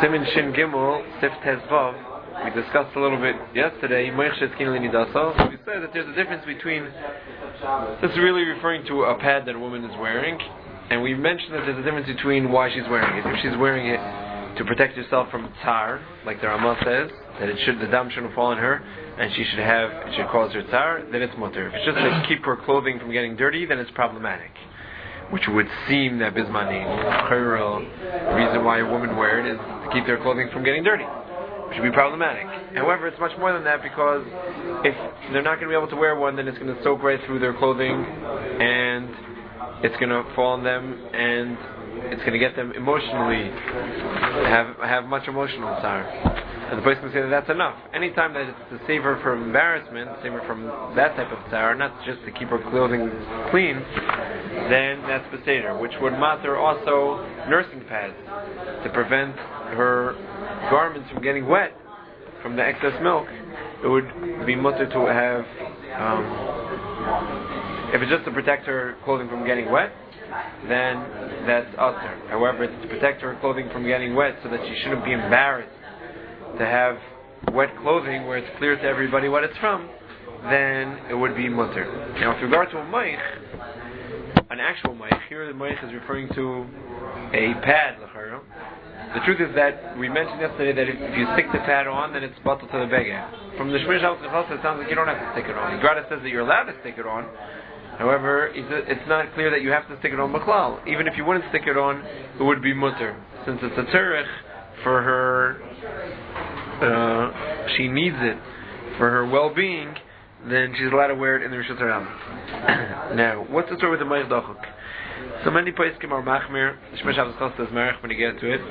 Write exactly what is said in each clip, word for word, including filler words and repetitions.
Simin Shin Gimel, Sif Tezvav. We discussed a little bit yesterday. We said that there's a difference between. This is really referring to a pad that a woman is wearing, and we mentioned that there's a difference between why she's wearing it. If she's wearing it to protect herself from tar, like the Ramah says, that it should the dam shouldn't fall on her, and she should have it should cause her tar, then it's mutter. If it's just to keep her clothing from getting dirty, then it's problematic. Which would seem that Bismani, the reason why a woman wear it is to keep their clothing from getting dirty. Which would be problematic. However, it's much more than that, because if they're not going to be able to wear one, then it's going to soak right through their clothing, and it's going to fall on them, and it's going to get them emotionally, have have much emotional tar. And the person can say that that's enough. Anytime that it's to save her from embarrassment, save her from that type of tar, not just to keep her clothing clean, then that's beseder, which would matter also nursing pads, to prevent her garments from getting wet from the excess milk. It would be mutter to have, um, if it's just to protect her clothing from getting wet, then that's usher. However, it's to protect her clothing from getting wet so that she shouldn't be embarrassed to have wet clothing where it's clear to everybody what it's from, then it would be mutter. Now, with regard to a maich, an actual maich, here the maich is referring to a pad. The truth is that we mentioned yesterday that if, if you stick the pad on, then it's bottled to the beggar. From the Shmir Shalom it sounds like you don't have to stick it on. The Grada says that you're allowed to stick it on. However, it's not clear that you have to stick it on B'chlal. Even if you wouldn't stick it on, it would be mutter, since it's a tzurich for her. Uh, she needs it for her well-being, then she's allowed to wear it in the Rishus Haram. Now, what's the story with the Maich Dachuk? So many poskim are machmir. Shmir Shabbos Chos says Merech when you get to it.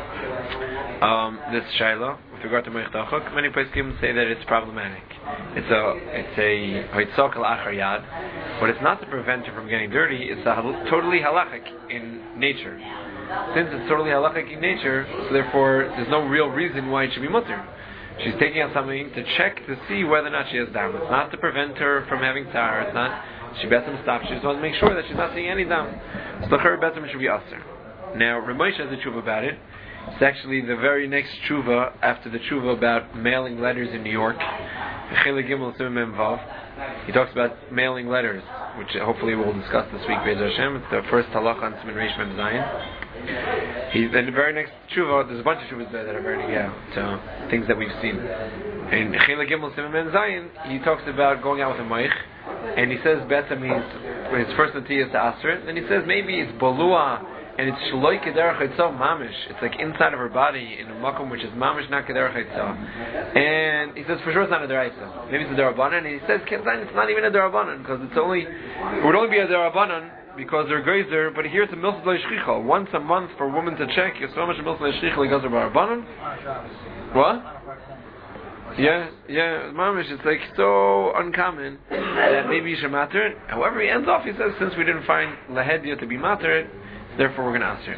Um, this Shaila with regard to Maich Dachuk, many poskim say that it's problematic. It's a it's a hoitzok al achar yad, but it's not to prevent her from getting dirty. It's a hal- totally halachic in nature. Since it's totally halachic in nature, so therefore there's no real reason why it should be mutter. She's taking out something to check to see whether or not she has dam. It's not to prevent her from having tar. It's not. She betzim stops. She just wants to make sure that she's not seeing any dam. So her betzim should be aser. Now, Ramesh has a tshuva about it. It's actually the very next tshuva after the tshuva about mailing letters in New York. He talks about mailing letters, which hopefully we'll discuss this week. Be'ez Hashem. It's the first halach on Siman Reish Mem Zayin. He then the very next tshuva, there's a bunch of tshuvas there that are very yeah, so things that we've seen. In Chilek Gimel Siman Mem Zayin, he talks about going out with a maich, and he says betzim means his first natiyah is to aser it. Then he says maybe it's balua and it's shloi kederach haitzah mamish. It's like inside of her body in a makom which is mamish not kederach haitzah. And he says for sure it's not a deraisa. Maybe it's a derabanan. And he says it's not even a derabanan because it's only it would only be a derabanan because they're grazer. But here it's a milsad leishchicha. Once a month for a woman to check if so much a milsad leishchicha because of derabanan. What? Yeah, yeah, mamish. It's like so uncommon that maybe you should matter it. However, he ends off. He says since we didn't find lahedia to be matter it, therefore we're going to answer it.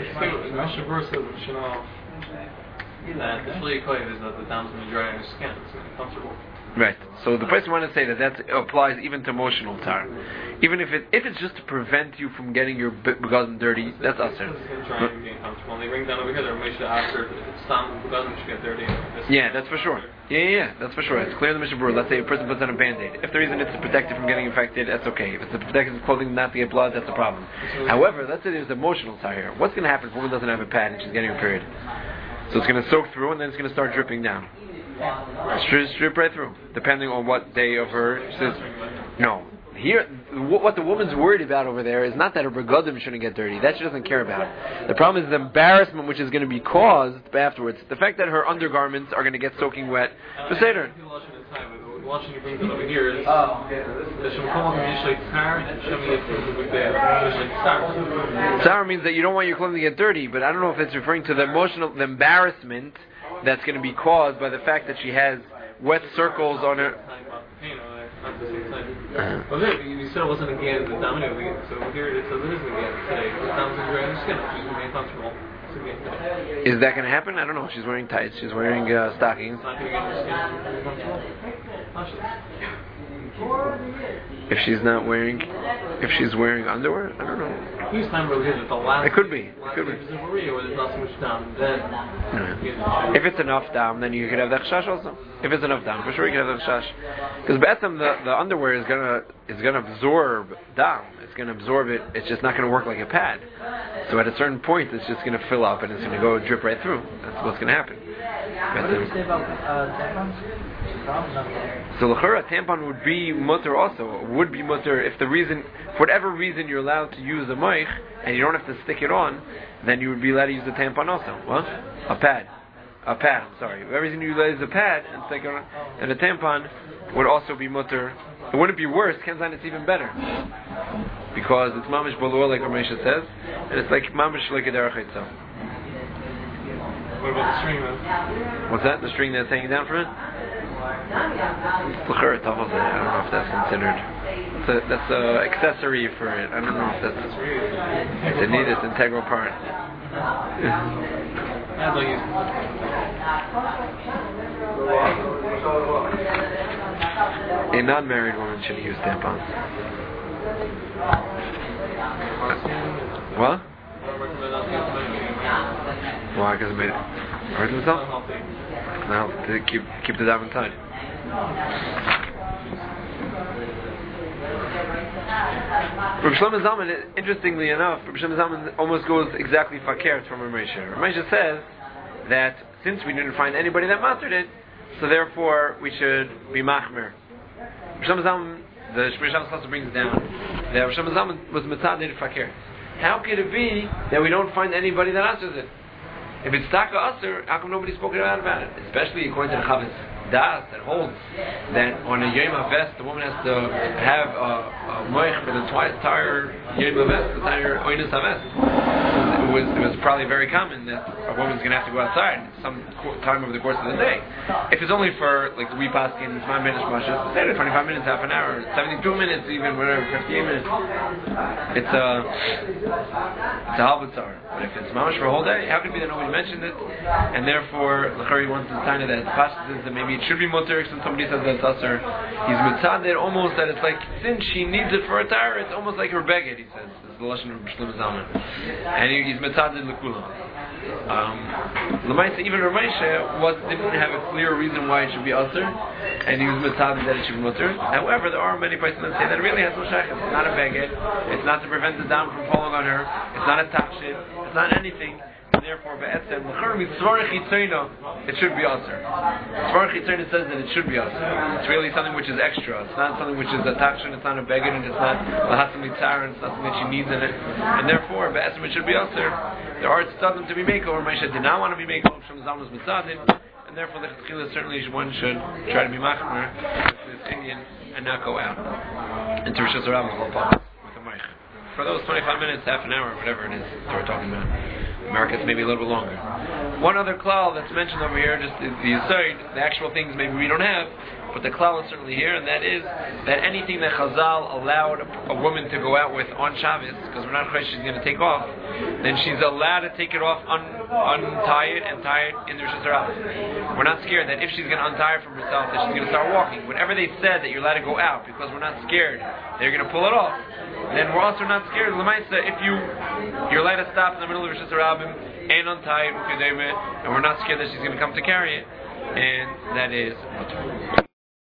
That the shli koyev is that the dam's going to dry on your skin. It's going to be comfortable. Right. So the person want to say that that applies even to emotional tar, even if it if it's just to prevent you from getting your begotten dirty, that's usher. When they bring down over here, they're made to after stam begotten should get dirty. Yeah, that's for sure. Yeah, yeah, yeah, that's for sure. It's clear in the Mishnah Berurah. Let's say a person puts on a band-aid. If the reason it's to protect it from getting infected, that's okay. If it's to protect his clothing not to get blood, that's a problem. However, let's say there's emotional tar here. What's going to happen if a woman doesn't have a pad and she's getting her period? So it's going to soak through and then it's going to start dripping down. Strip, strip right through, depending on what day of her. She says, no. Here, what the woman's worried about over there is not that her begodim shouldn't get dirty. That she doesn't care about. The problem is the embarrassment which is going to be caused afterwards. The fact that her undergarments are going to get soaking wet. For Seder. Watching you bring it over here is Sour means that you don't want your clothing to get dirty, but I don't know if it's referring to the emotional, the embarrassment that's going to be caused by the fact that she has wet circles on her. Uh-huh. Well, there, you said it wasn't again the dominant again, so here it says it is again today. The dominant is wearing skin, she's remain comfortable. Is that going to happen? I don't know. She's wearing tights. She's wearing uh, stockings. If she's not wearing, if she's wearing underwear, I don't know. He's time really good at the last. It could be. It Last could be. If it's in Maria where there's not so much dam, then. Yeah. If it's enough dam, then you could have the chashash also. If it's enough dam, for sure you can have the chashash. Because be'etzem the the underwear is gonna is gonna absorb dam. It's gonna absorb it. It's just not gonna work like a pad. So at a certain point, it's just gonna fill up and it's gonna go drip right through. That's what's gonna happen. What do you say about uh, tampons? So l'chura, tampon would be mutter also. Would be mutter if the reason, for whatever reason, you're allowed to use a moich and you don't have to stick it on, then you would be allowed to use a tampon also. What? A pad. A pad. I'm sorry. For whatever reason you use a pad and stick it on, and a tampon would also be mutter. It wouldn't be worse. Kenzan, it's even better because it's mamish bolor like Ramesha says, and it's like mamish like a derech itself. What about the string though? What's that? The string that's hanging down from it? L'chura, I don't know if that's considered. It's a, that's an accessory for it. I don't know if that's. It's a need. It's an integral part. I don't use A non-married woman shouldn't use tampons. What? Why? Because it made it hurt himself? No, to keep keep the dam inside. Rabbi Shlomo Zalman, interestingly enough, Rabbi Shlomo Zalman almost goes exactly fakert from Ramesha. Ramesha says that since we didn't find anybody that mastered it, so therefore we should be machmer. Rabbi Shlomo Zalman, the Shmir Shabbos brings down that Rabbi Shlomo Zalman was mitzaded fakert. How could it be that we don't find anybody that answers it? If it's taka aser, how come nobody's spoken out about it? Especially according to the Chavis Das that holds that on a Yom HaVest the woman has to have a, a moich for the entire Yom HaVest, the entire Oinus HaVest. It was, it was probably very common that a woman's going to have to go outside some time over the course of the day. If it's only for like the wee paskin, it's five minutes, say twenty-five minutes, half an hour, seventy-two minutes, even whatever, fifty-eight minutes. It's a it's a halbatzar. But if it's mamash for a whole day, how could it be that nobody mentioned it? And therefore, the Chari wants to sign it that pashtus is that maybe it should be mutter. Since somebody says that it's usher, he's mitzaded almost that it's like since she needs it for a tire, it's almost like her beged. He says this is the lashon of Shlomo Zalman, and he, he's mitzaded l'kulam. Um, L'maisa, even Ramesha was didn't have a clear reason why it should be usher, and he was mitzaded that it should be mutter. However, there are many places that say that it really has no shaykhs. It's not a beged. It's not to prevent the dam from falling on her. It's not a tachshit. It's not anything. Therefore, be'etzem, it should be aser. Tzvarech Yitzayna says that it should be aser. It's really something which is extra. It's not something which is a takshin, it's not a beged, and it's not lahasim litzar, and it's not something that she needs in it. And therefore, be'etzem, it should be aser. There are tzadim to be made over. Maisha did not want to be made over. Shem Zalman was mitzadim. And therefore, the cheskila certainly one should try to be machmer with this Indian and not go out into Rosh Hashanah with a mic. For those twenty-five minutes, half an hour, whatever it is that we're talking about. America's maybe a little bit longer. One other klal that's mentioned over here, just the aside, the actual things maybe we don't have, but the klal is certainly here, and that is that anything that Chazal allowed a woman to go out with on Shabbos, because we're not sure she's going to take off, then she's allowed to take it off, un, untie it, and tie it in the Rosh Hashanah. We're not scared that if she's going to untie it from herself, that she's going to start walking. Whatever they said that you're allowed to go out, because we're not scared they're going to pull it off, then we're also not scared. L'maisa, if you you're allowed to stop in the middle of Rosh Hashanah and untie it, and we're not scared that she's going to come to carry it, and that is